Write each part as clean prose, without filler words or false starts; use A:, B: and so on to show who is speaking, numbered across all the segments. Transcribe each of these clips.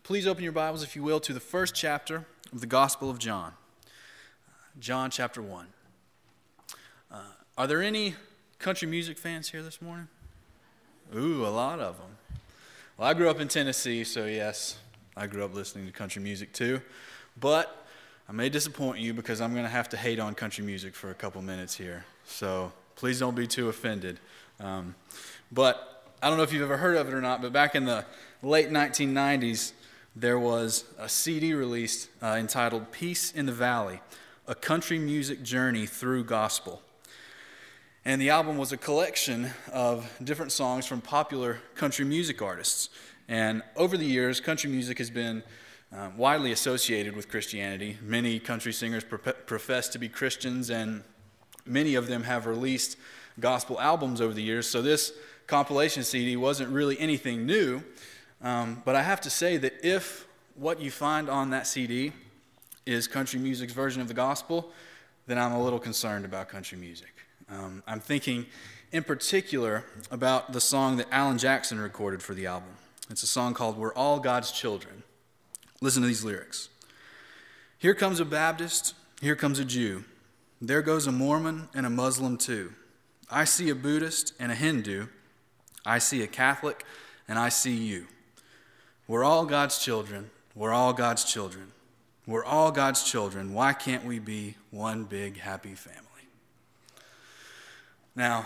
A: Please open your Bibles, if you will, to the first chapter of the Gospel of John. John chapter 1. Are there any country music fans here this morning? Ooh, a lot of them. Well, I grew up in Tennessee, so yes, I grew up listening to country music too. But I may disappoint you because I'm going to have to hate on country music for a couple minutes here. So please don't be too offended. But I don't know if you've ever heard of it or not, but back in the late 1990s, there was a CD released entitled Peace in the Valley, a country music journey through gospel. And the album was a collection of different songs from popular country music artists. And over the years, country music has been widely associated with Christianity. Many country singers profess to be Christians, and many of them have released gospel albums over the years. So this compilation CD wasn't really anything new. But I have to say that if what you find on that CD is country music's version of the gospel, then I'm a little concerned about country music. I'm thinking in particular about the song that Alan Jackson recorded for the album. It's a song called We're All God's Children. Listen to these lyrics. Here comes a Baptist, here comes a Jew. There goes a Mormon and a Muslim too. I see a Buddhist and a Hindu. I see a Catholic and I see you. We're all God's children. We're all God's children. We're all God's children. Why can't we be one big happy family? Now,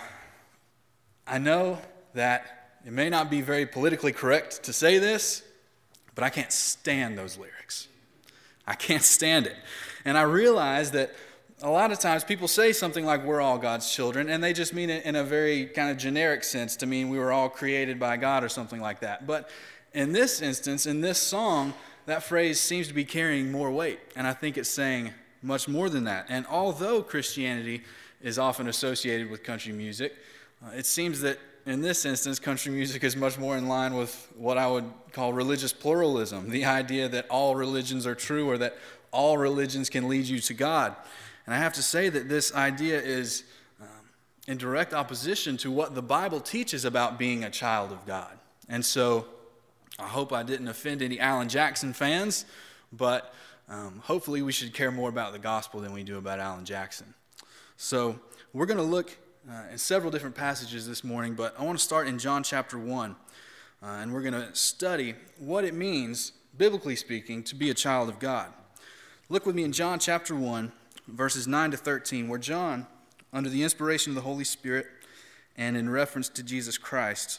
A: I know that it may not be very politically correct to say this, but I can't stand those lyrics. I can't stand it. And I realize that a lot of times people say something like we're all God's children, and they just mean it in a very kind of generic sense to mean we were all created by God or something like that. But in this instance, in this song, that phrase seems to be carrying more weight, and I think it's saying much more than that. And although Christianity is often associated with country music, it seems that in this instance, country music is much more in line with what I would call religious pluralism, the idea that all religions are true or that all religions can lead you to God. And I have to say that this idea is in direct opposition to what the Bible teaches about being a child of God. And so I hope I didn't offend any Alan Jackson fans, but hopefully we should care more about the gospel than we do about Alan Jackson. So we're going to look in several different passages this morning, but I want to start in John chapter 1, and we're going to study what it means, biblically speaking, to be a child of God. Look with me in John chapter 1, verses 9 to 13, where John, under the inspiration of the Holy Spirit and in reference to Jesus Christ,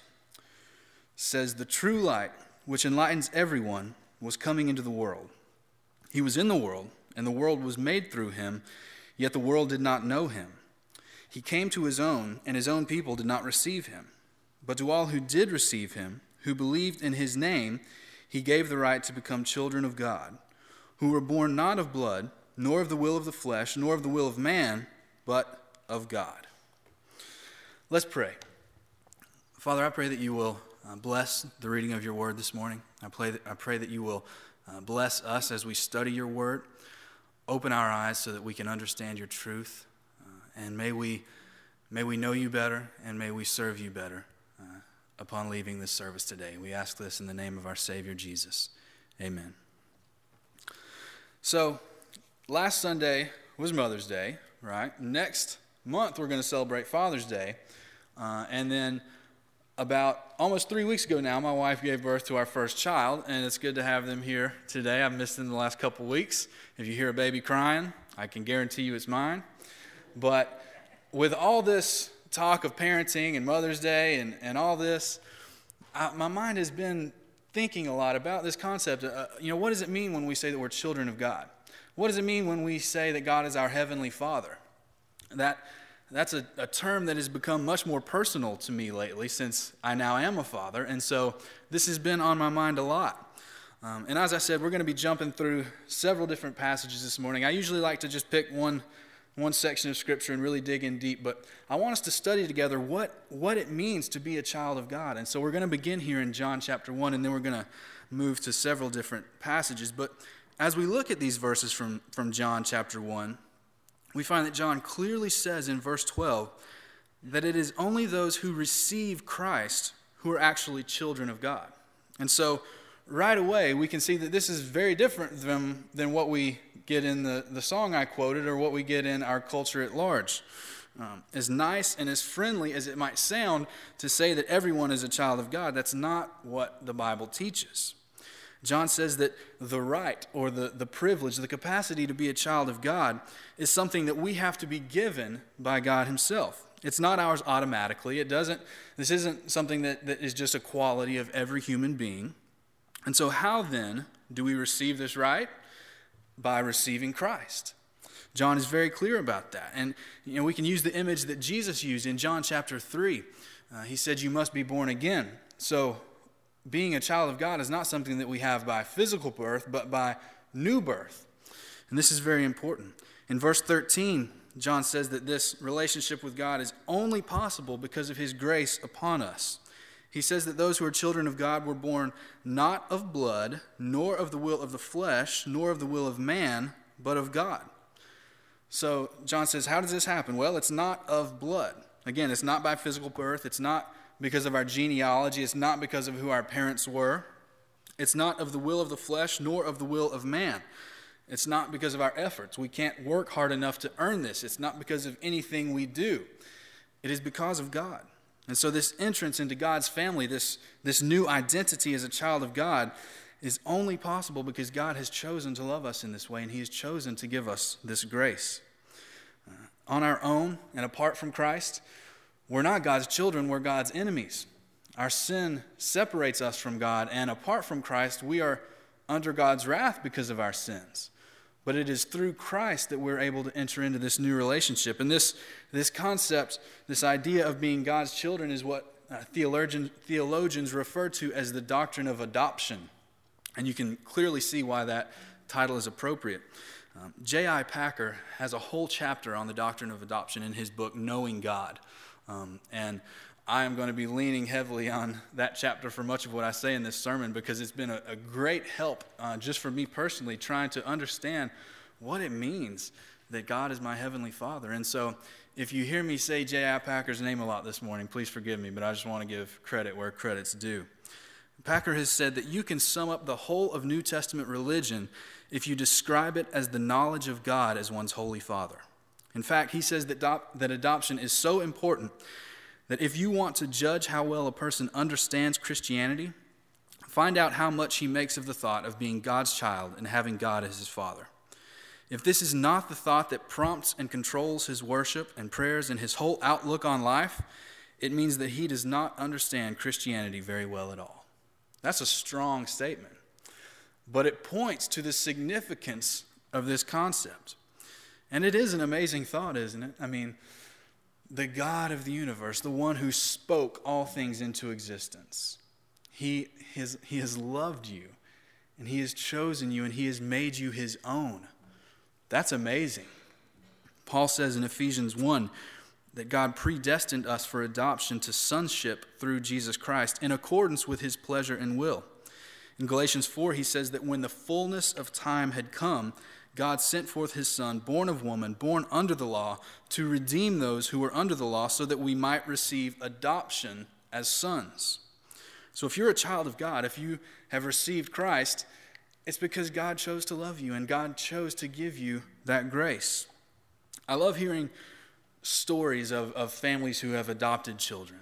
A: says, "The true light, which enlightens everyone, was coming into the world. He was in the world, and the world was made through him, yet the world did not know him. He came to his own, and his own people did not receive him. But to all who did receive him, who believed in his name, he gave the right to become children of God, who were born not of blood, nor of the will of the flesh, nor of the will of man, but of God." Let's pray. Father, I pray that you will bless the reading of your word this morning. I pray that you will bless us as we study your word. Open our eyes so that we can understand your truth. And may we know you better, and may we serve you better upon leaving this service today. We ask this in the name of our Savior, Jesus. Amen. So, last Sunday was Mother's Day, right? Next month we're going to celebrate Father's Day. And then about almost 3 weeks ago now, my wife gave birth to our first child, and it's good to have them here today. I've missed them the last couple weeks. If you hear a baby crying, I can guarantee you it's mine. But with all this talk of parenting and Mother's Day and all this, my mind has been thinking a lot about this concept. What does it mean when we say that we're children of God? What does it mean when we say that God is our heavenly Father? That's a term that has become much more personal to me lately since I now am a father, and so this has been on my mind a lot. And as I said, we're going to be jumping through several different passages this morning. I usually like to just pick one section of Scripture and really dig in deep, but I want us to study together what it means to be a child of God. And so we're going to begin here in John chapter 1, and then we're going to move to several different passages. But as we look at these verses from John chapter 1, we find that John clearly says in verse 12 that it is only those who receive Christ who are actually children of God. And so right away, we can see that this is very different than what we get in the song I quoted or what we get in our culture at large. As nice and as friendly as it might sound to say that everyone is a child of God, that's not what the Bible teaches. John says that the right or the privilege, the capacity to be a child of God is something that we have to be given by God himself. It's not ours automatically. This isn't something that is just a quality of every human being. And so how then do we receive this right? By receiving Christ. John is very clear about that. And we can use the image that Jesus used in John chapter 3. He said, you must be born again. So being a child of God is not something that we have by physical birth, but by new birth. And this is very important. In verse 13, John says that this relationship with God is only possible because of his grace upon us. He says that those who are children of God were born not of blood, nor of the will of the flesh, nor of the will of man, but of God. So John says, how does this happen? Well, it's not of blood. Again, it's not by physical birth. It's not because of our genealogy. It's not because of who our parents were. It's not of the will of the flesh, nor of the will of man. It's not because of our efforts. We can't work hard enough to earn this. It's not because of anything we do. It is because of God. And so this entrance into God's family, this new identity as a child of God, is only possible because God has chosen to love us in this way, and he has chosen to give us this grace. On our own and apart from Christ, we're not God's children, we're God's enemies. Our sin separates us from God, and apart from Christ, we are under God's wrath because of our sins. But it is through Christ that we're able to enter into this new relationship. And this concept, this idea of being God's children is what theologians refer to as the doctrine of adoption. And you can clearly see why that title is appropriate. J.I. Packer has a whole chapter on the doctrine of adoption in his book, Knowing God. And I am going to be leaning heavily on that chapter for much of what I say in this sermon because it's been a great help just for me personally trying to understand what it means that God is my heavenly Father. And so if you hear me say J.I. Packer's name a lot this morning, please forgive me, but I just want to give credit where credit's due. Packer has said that you can sum up the whole of New Testament religion if you describe it as the knowledge of God as one's Holy Father. In fact, he says that adoption is so important that if you want to judge how well a person understands Christianity, find out how much he makes of the thought of being God's child and having God as his Father. If this is not the thought that prompts and controls his worship and prayers and his whole outlook on life, it means that he does not understand Christianity very well at all. That's a strong statement, but it points to the significance of this concept. And it is an amazing thought, isn't it? I mean, the God of the universe, the one who spoke all things into existence, he has loved you, and he has chosen you, and he has made you his own. That's amazing. Paul says in Ephesians 1 that God predestined us for adoption to sonship through Jesus Christ in accordance with his pleasure and will. In Galatians 4, he says that when the fullness of time had come, God sent forth his Son, born of woman, born under the law, to redeem those who were under the law so that we might receive adoption as sons. So if you're a child of God, if you have received Christ, it's because God chose to love you and God chose to give you that grace. I love hearing stories of families who have adopted children.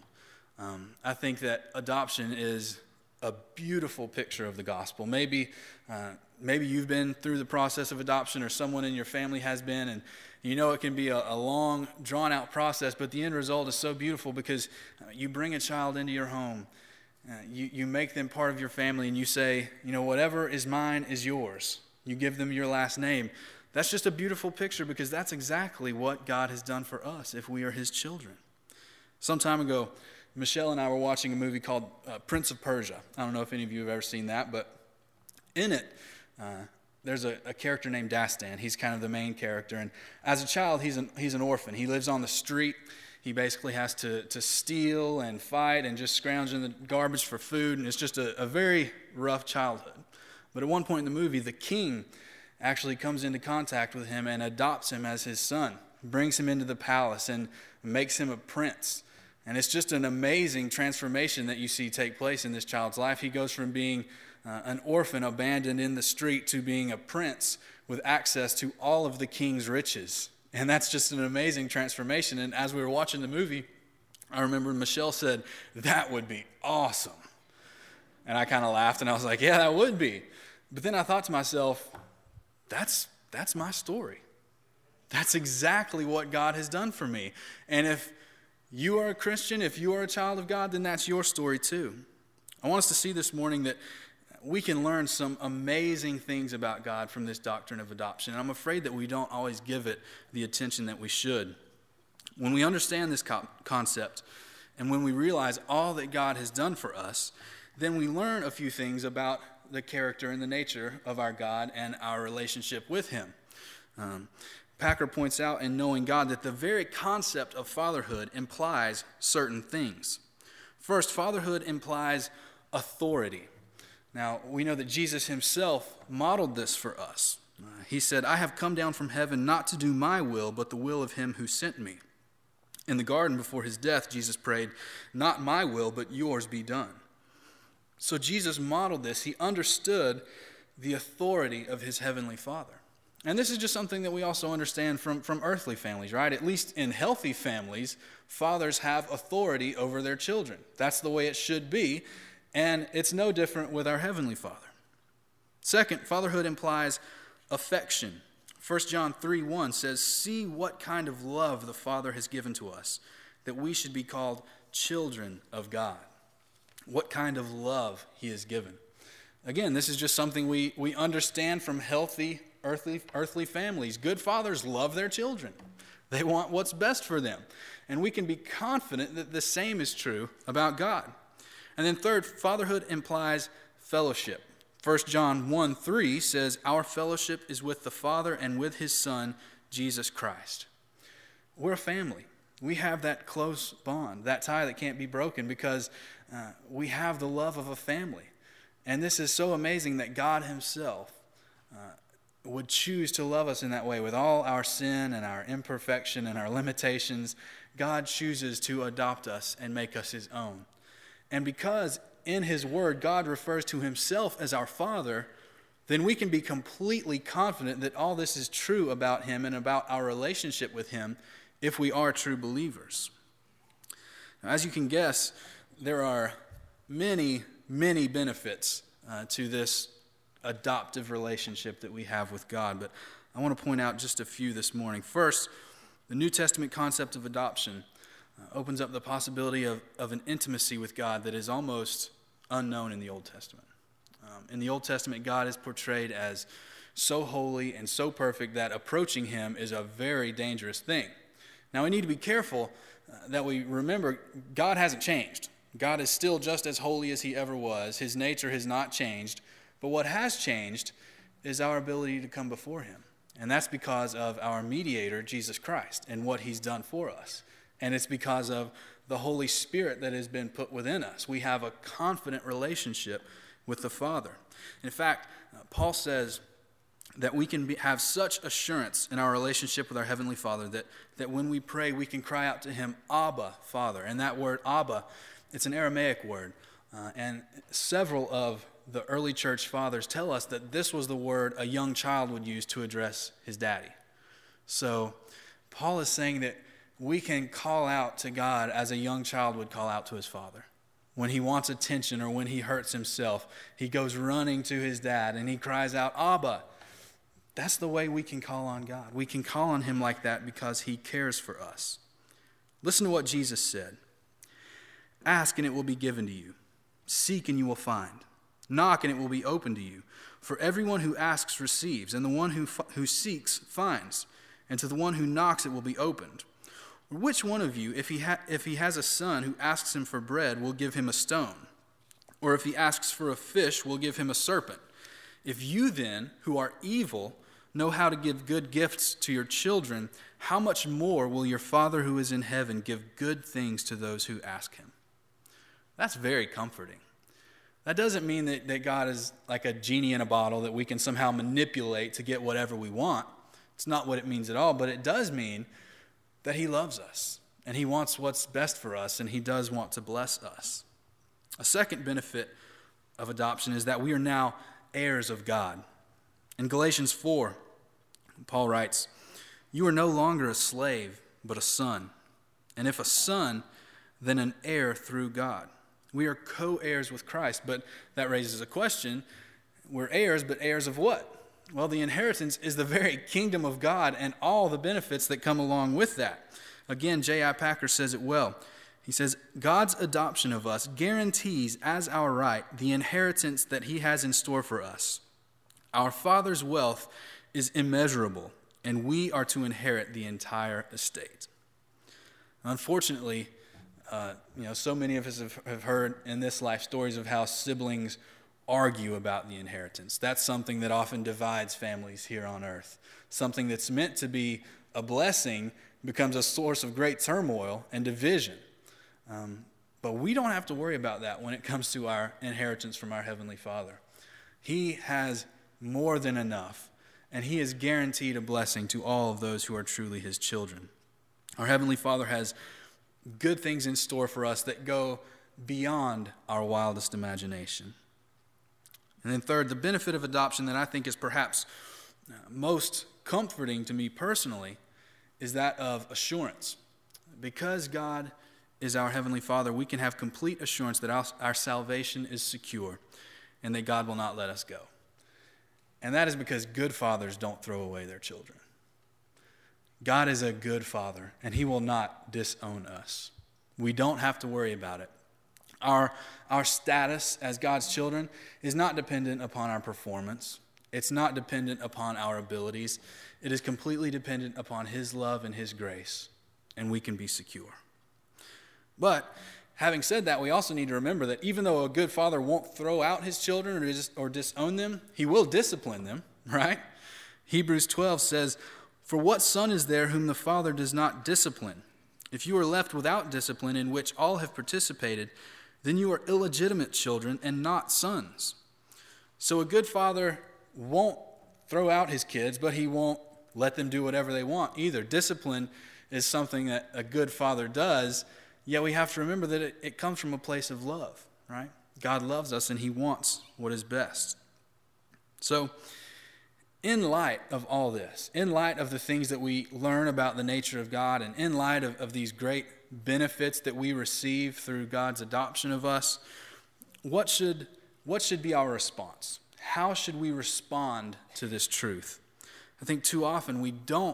A: I think that adoption is a beautiful picture of the gospel. Maybe you've been through the process of adoption or someone in your family has been, and you know it can be a long, drawn-out process, but the end result is so beautiful because you bring a child into your home, you make them part of your family, and you say, whatever is mine is yours. You give them your last name. That's just a beautiful picture because that's exactly what God has done for us if we are his children. Some time ago, Michelle and I were watching a movie called Prince of Persia. I don't know if any of you have ever seen that, but in it, there's a character named Dastan. He's kind of the main character, and as a child, he's an orphan. He lives on the street. He basically has to steal and fight and just scrounge in the garbage for food, and it's just a very rough childhood. But at one point in the movie, the king actually comes into contact with him and adopts him as his son, brings him into the palace and makes him a prince. And it's just an amazing transformation that you see take place in this child's life. He goes from being an orphan abandoned in the street to being a prince with access to all of the king's riches. And that's just an amazing transformation. And as we were watching the movie, I remember Michelle said, "That would be awesome." And I kind of laughed and I was like, yeah, that would be. But then I thought to myself, that's my story. That's exactly what God has done for me. And if you are a Christian, if you are a child of God, then that's your story too. I want us to see this morning that we can learn some amazing things about God from this doctrine of adoption. And I'm afraid that we don't always give it the attention that we should. When we understand this concept and when we realize all that God has done for us, then we learn a few things about the character and the nature of our God and our relationship with him. Packer points out in Knowing God that the very concept of fatherhood implies certain things. First, fatherhood implies authority. Now, we know that Jesus himself modeled this for us. He said, "I have come down from heaven not to do my will, but the will of him who sent me." In the garden before his death, Jesus prayed, "Not my will, but yours be done." So Jesus modeled this. He understood the authority of his heavenly Father. And this is just something that we also understand from earthly families, right? At least in healthy families, fathers have authority over their children. That's the way it should be, and it's no different with our heavenly Father. Second, fatherhood implies affection. 1 John 3:1 says, "See what kind of love the Father has given to us, that we should be called children of God." What kind of love he has given. Again, this is just something we understand from healthy earthly families. Good fathers love their children. They want what's best for them. And we can be confident that the same is true about God. And then third, fatherhood implies fellowship. 1 John 1:3 says, "Our fellowship is with the Father and with his Son, Jesus Christ." We're a family. We have that close bond, that tie that can't be broken because we have the love of a family. And this is so amazing that God himself would choose to love us in that way with all our sin and our imperfection and our limitations. God chooses to adopt us and make us his own. And because in his word God refers to himself as our Father, then we can be completely confident that all this is true about him and about our relationship with him if we are true believers. Now, as you can guess, there are many, many benefits to this adoptive relationship that we have with God, but I want to point out just a few this morning. First, the New Testament concept of adoption opens up the possibility of an intimacy with God that is almost unknown in the Old Testament. In the Old Testament, God is portrayed as so holy and so perfect that approaching him is a very dangerous thing. Now, we need to be careful that we remember God hasn't changed. God is still just as holy as he ever was. His nature has not changed. But what has changed is our ability to come before him. And that's because of our mediator, Jesus Christ, and what he's done for us. And it's because of the Holy Spirit that has been put within us. We have a confident relationship with the Father. In fact, Paul says that we can have such assurance in our relationship with our Heavenly Father that when we pray, we can cry out to him, "Abba, Father." And that word, Abba, it's an Aramaic word. And several of the early church fathers tell us that this was the word a young child would use to address his daddy. So Paul is saying that we can call out to God as a young child would call out to his father. When he wants attention or when he hurts himself, he goes running to his dad and he cries out, "Abba." That's the way we can call on God. We can call on him like that because he cares for us. Listen to what Jesus said. "Ask and it will be given to you. Seek and you will find. Knock and it will be opened to you. For everyone who asks receives, and the one who seeks finds, and to the one who knocks it will be opened. Or which one of you, if he has a son who asks him for bread, will give him a stone? Or if he asks for a fish, will give him a serpent? If you then, who are evil, know how to give good gifts to your children, how much more will your Father who is in heaven give good things to those who ask him?" That's very comforting. That doesn't mean that God is like a genie in a bottle that we can somehow manipulate to get whatever we want. It's not what it means at all, but it does mean that he loves us and he wants what's best for us and he does want to bless us. A second benefit of adoption is that we are now heirs of God. In Galatians 4, Paul writes, "You are no longer a slave, but a son. And if a son, then an heir through God." We are co-heirs with Christ, but that raises a question. We're heirs, but heirs of what? Well, the inheritance is the very kingdom of God and all the benefits that come along with that. Again, J.I. Packer says it well. He says, "God's adoption of us guarantees as our right the inheritance that he has in store for us. Our Father's wealth is immeasurable, and we are to inherit the entire estate." Unfortunately, so many of us have heard in this life stories of how siblings argue about the inheritance. That's something that often divides families here on earth. Something that's meant to be a blessing becomes a source of great turmoil and division. But we don't have to worry about that when it comes to our inheritance from our Heavenly Father. He has more than enough, and he has guaranteed a blessing to all of those who are truly his children. Our Heavenly Father has good things in store for us that go beyond our wildest imagination. And then third, the benefit of adoption that I think is perhaps most comforting to me personally is that of assurance. Because God is our Heavenly Father, we can have complete assurance that our salvation is secure and that God will not let us go. And that is because good fathers don't throw away their children. God is a good father, and he will not disown us. We don't have to worry about it. Our status as God's children is not dependent upon our performance. It's not dependent upon our abilities. It is completely dependent upon his love and his grace, and we can be secure. But having said that, we also need to remember that even though a good father won't throw out his children or disown them, he will discipline them, right? Hebrews 12 says, "For what son is there whom the father does not discipline? If you are left without discipline in which all have participated, then you are illegitimate children and not sons." So a good father won't throw out his kids, but he won't let them do whatever they want either. Discipline is something that a good father does, yet we have to remember that it comes from a place of love, right? God loves us and he wants what is best. So, in light of all this, in light of the things that we learn about the nature of God, and in light of these great benefits that we receive through God's adoption of us, what should be our response? How should we respond to this truth? I think too often we don't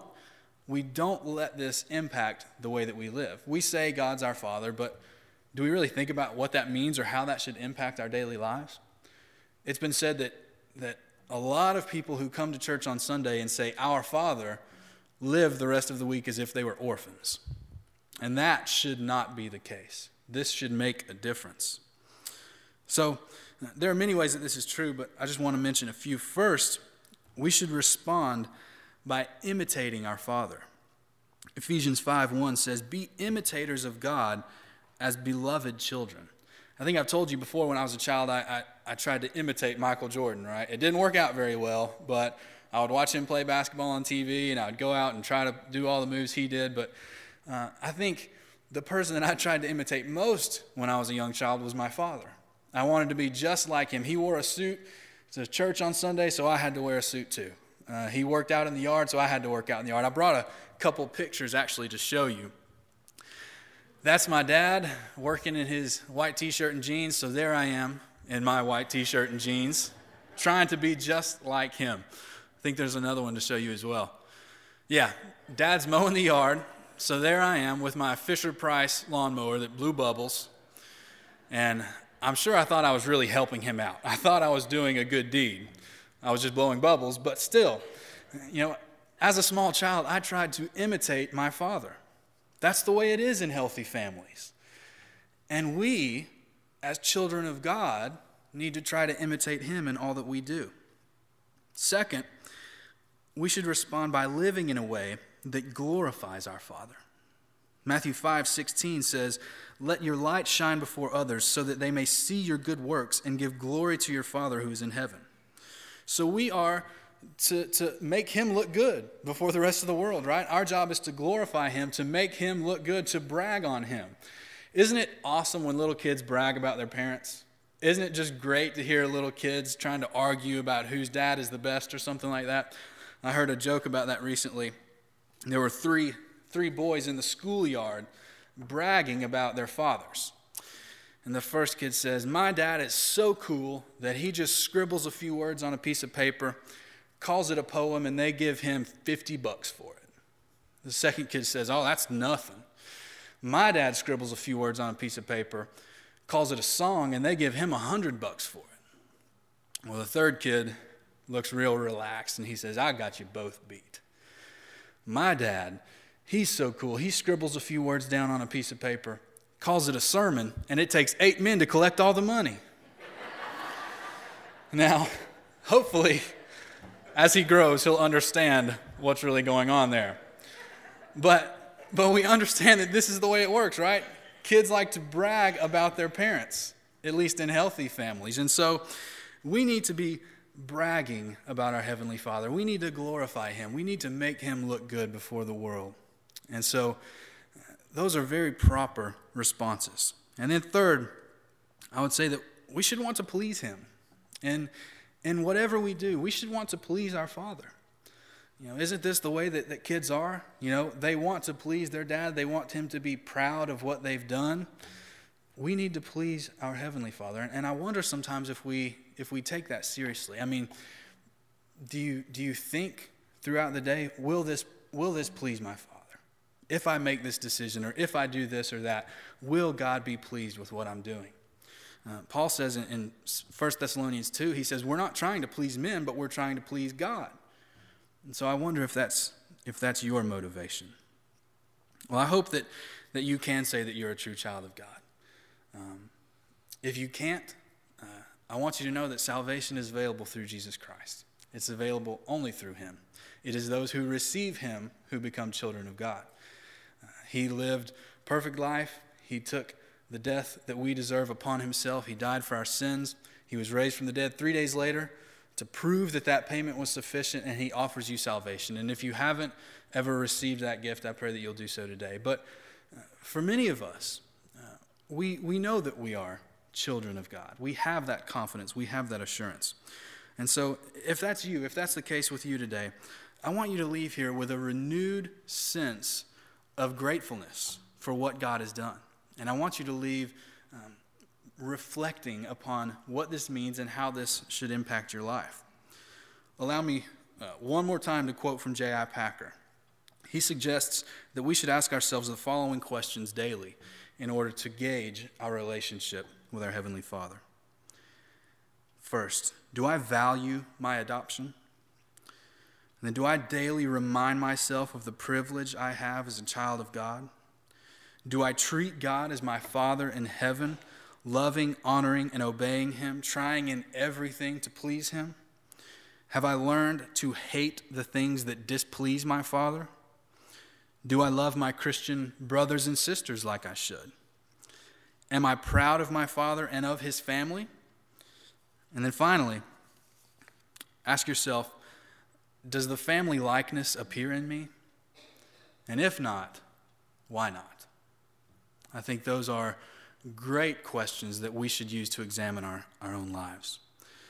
A: let this impact the way that we live. We say God's our Father, but do we really think about what that means or how that should impact our daily lives? It's been said that a lot of people who come to church on Sunday and say, "Our Father," live the rest of the week as if they were orphans. And that should not be the case. This should make a difference. So there are many ways that this is true, but I just want to mention a few. First, we should respond by imitating our Father. Ephesians 5:1 says, "Be imitators of God as beloved children." I think I've told you before, when I was a child, I tried to imitate Michael Jordan, right? It didn't work out very well, but I would watch him play basketball on TV, and I would go out and try to do all the moves he did. But I think the person that I tried to imitate most when I was a young child was my father. I wanted to be just like him. He wore a suit to church on Sunday, so I had to wear a suit too. He worked out in the yard, so I had to work out in the yard. I brought a couple pictures actually to show you. That's my dad working in his white t-shirt and jeans, so there I am in my white t-shirt and jeans, trying to be just like him. I think there's another one to show you as well. Yeah, Dad's mowing the yard, so there I am with my Fisher-Price lawnmower that blew bubbles, and I'm sure I thought I was really helping him out. I thought I was doing a good deed. I was just blowing bubbles, but still, as a small child, I tried to imitate my father. That's the way it is in healthy families. And we, as children of God, need to try to imitate him in all that we do. Second, we should respond by living in a way that glorifies our Father. Matthew 5:16 says, "Let your light shine before others so that they may see your good works and give glory to your Father who is in heaven." So we are to make him look good before the rest of the world, right? Our job is to glorify him, to make him look good, to brag on him. Isn't it awesome when little kids brag about their parents? isn't it just great to hear little kids trying to argue about whose dad is the best or something like that? I heard a joke about that recently. There were three boys in the schoolyard bragging about their fathers. And the first kid says, "My dad is so cool that he just scribbles a few words on a piece of paper, calls it a poem, and they give him $50 for it." The second kid says, "Oh, that's nothing. My dad scribbles a few words on a piece of paper, calls it a song, and they give him $100 for it." Well, the third kid looks real relaxed, and he says, "I got you both beat. My dad, he's so cool. He scribbles a few words down on a piece of paper, calls it a sermon, and it takes 8 men to collect all the money." Now, hopefully, as he grows, he'll understand what's really going on there. But we understand that this is the way it works, right? Kids like to brag about their parents, at least in healthy families. And so we need to be bragging about our Heavenly Father. We need to glorify Him. We need to make Him look good before the world. And so those are very proper responses. And then third, I would say that we should want to please Him. And in whatever we do, we should want to please our Father. Isn't this the way that kids are? They want to please their dad. They want him to be proud of what they've done. We need to please our Heavenly Father. And I wonder sometimes if we take that seriously. I mean, do you think throughout the day, will this please my Father? If I make this decision, or if I do this or that, will God be pleased with what I'm doing? Paul says in 1 Thessalonians 2, he says, we're not trying to please men, but we're trying to please God. And so I wonder if that's your motivation. Well, I hope that you can say that you're a true child of God. If you can't, I want you to know that salvation is available through Jesus Christ. It's available only through Him. It is those who receive Him who become children of God. He lived perfect life. He took the death that we deserve upon Himself. He died for our sins. He was raised from the dead 3 days later to prove that payment was sufficient, and He offers you salvation. And if you haven't ever received that gift, I pray that you'll do so today. But for many of us, we know that we are children of God. We have that confidence. We have that assurance. And so if that's you, if that's the case with you today, I want you to leave here with a renewed sense of gratefulness for what God has done. And I want you to leave reflecting upon what this means and how this should impact your life. Allow me one more time to quote from J.I. Packer. He suggests that we should ask ourselves the following questions daily in order to gauge our relationship with our Heavenly Father. First, do I value my adoption? And then, do I daily remind myself of the privilege I have as a child of God? Do I treat God as my Father in heaven, loving, honoring, and obeying Him, trying in everything to please Him? Have I learned to hate the things that displease my Father? Do I love my Christian brothers and sisters like I should? Am I proud of my Father and of His family? And then finally, ask yourself, does the family likeness appear in me? And if not, why not? I think those are great questions that we should use to examine our own lives.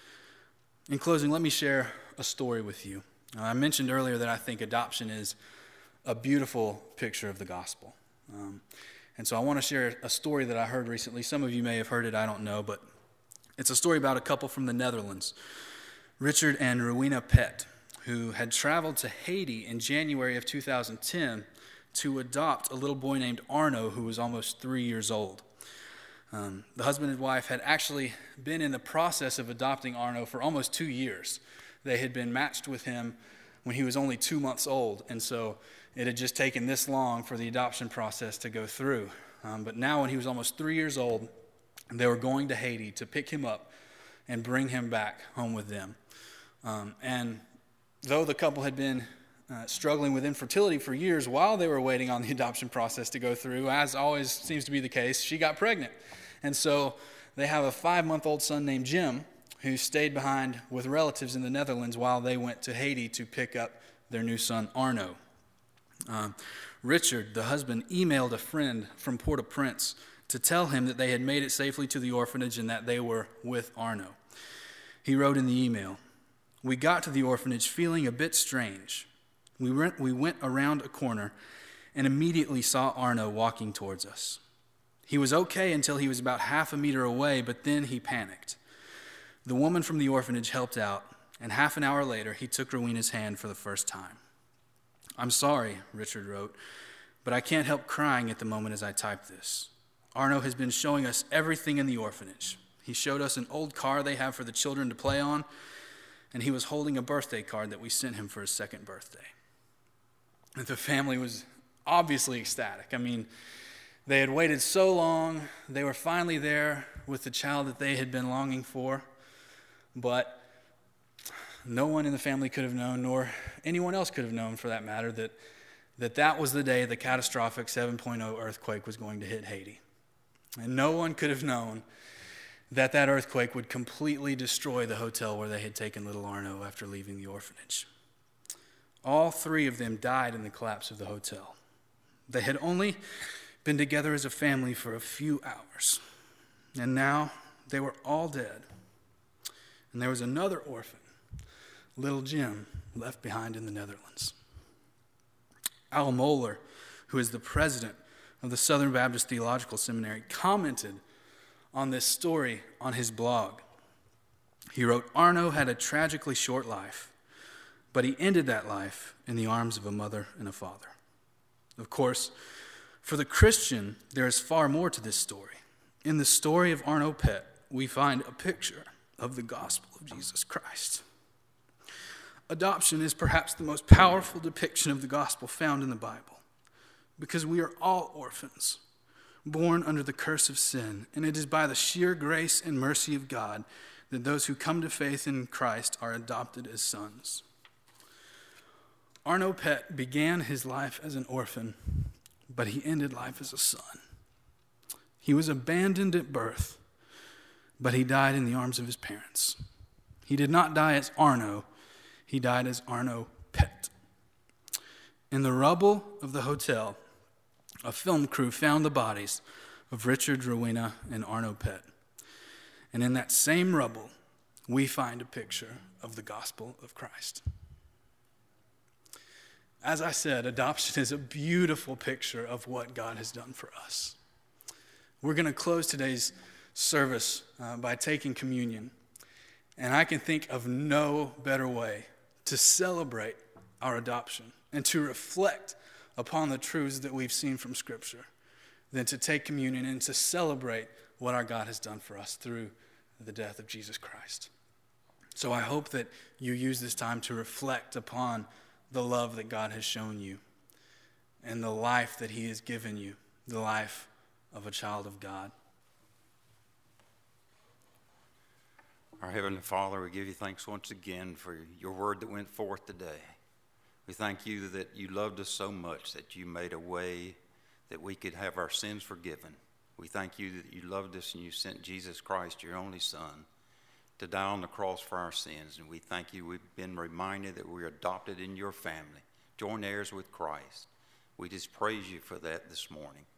A: In closing, let me share a story with you. I mentioned earlier that I think adoption is a beautiful picture of the gospel. And so I want to share a story that I heard recently. Some of you may have heard it, I don't know, but it's a story about a couple from the Netherlands, Richard and Rowena Pett, who had traveled to Haiti in January of 2010 to adopt a little boy named Arno, who was almost 3 years old. The husband and wife had actually been in the process of adopting Arno for almost 2 years. They had been matched with him when he was only 2 months old, and so it had just taken this long for the adoption process to go through. But now when he was almost 3 years old, they were going to Haiti to pick him up and bring him back home with them. And though the couple had been struggling with infertility for years while they were waiting on the adoption process to go through, as always seems to be the case, she got pregnant. And so they have a 5-month-old son named Jim who stayed behind with relatives in the Netherlands while they went to Haiti to pick up their new son, Arno. Richard, the husband, emailed a friend from Port-au-Prince to tell him that they had made it safely to the orphanage and that they were with Arno. He wrote in the email, "We got to the orphanage feeling a bit strange. We went around a corner and immediately saw Arno walking towards us. He was okay until he was about half a meter away, but then he panicked. The woman from the orphanage helped out, and half an hour later, he took Rowena's hand for the first time. I'm sorry," Richard wrote, "but I can't help crying at the moment as I type this. Arno has been showing us everything in the orphanage. He showed us an old car they have for the children to play on, and he was holding a birthday card that we sent him for his second birthday." The family was obviously ecstatic. I mean, they had waited so long. They were finally there with the child that they had been longing for. But no one in the family could have known, nor anyone else could have known for that matter, that was the day the catastrophic 7.0 earthquake was going to hit Haiti. And no one could have known that earthquake would completely destroy the hotel where they had taken little Arno after leaving the orphanage. All three of them died in the collapse of the hotel. They had only been together as a family for a few hours, and now they were all dead. And there was another orphan, little Jim, left behind in the Netherlands. Al Mohler, who is the president of the Southern Baptist Theological Seminary, commented on this story on his blog. He wrote, "Arno had a tragically short life, but he ended that life in the arms of a mother and a father." Of course, for the Christian, there is far more to this story. In the story of Arno Pet, we find a picture of the gospel of Jesus Christ. Adoption is perhaps the most powerful depiction of the gospel found in the Bible, because we are all orphans, born under the curse of sin, and it is by the sheer grace and mercy of God that those who come to faith in Christ are adopted as sons. Arno Pet began his life as an orphan, but he ended life as a son. He was abandoned at birth, but he died in the arms of his parents. He did not die as Arno, he died as Arno Pet. In the rubble of the hotel, a film crew found the bodies of Richard, Rowena, and Arno Pet. And in that same rubble, we find a picture of the gospel of Christ. As I said, adoption is a beautiful picture of what God has done for us. We're going to close today's service by taking communion. And I can think of no better way to celebrate our adoption and to reflect upon the truths that we've seen from Scripture than to take communion and to celebrate what our God has done for us through the death of Jesus Christ. So I hope that you use this time to reflect upon the love that God has shown you and the life that he has given you, the life of a child of God.
B: Our Heavenly Father, we give you thanks once again for your word that went forth today. We thank you that you loved us so much that you made a way that we could have our sins forgiven. We thank you that you loved us and you sent Jesus Christ, your only Son, to die on the cross for our sins. And we thank you we've been reminded that we're adopted in your family, joint heirs with Christ. We just praise you for that this morning.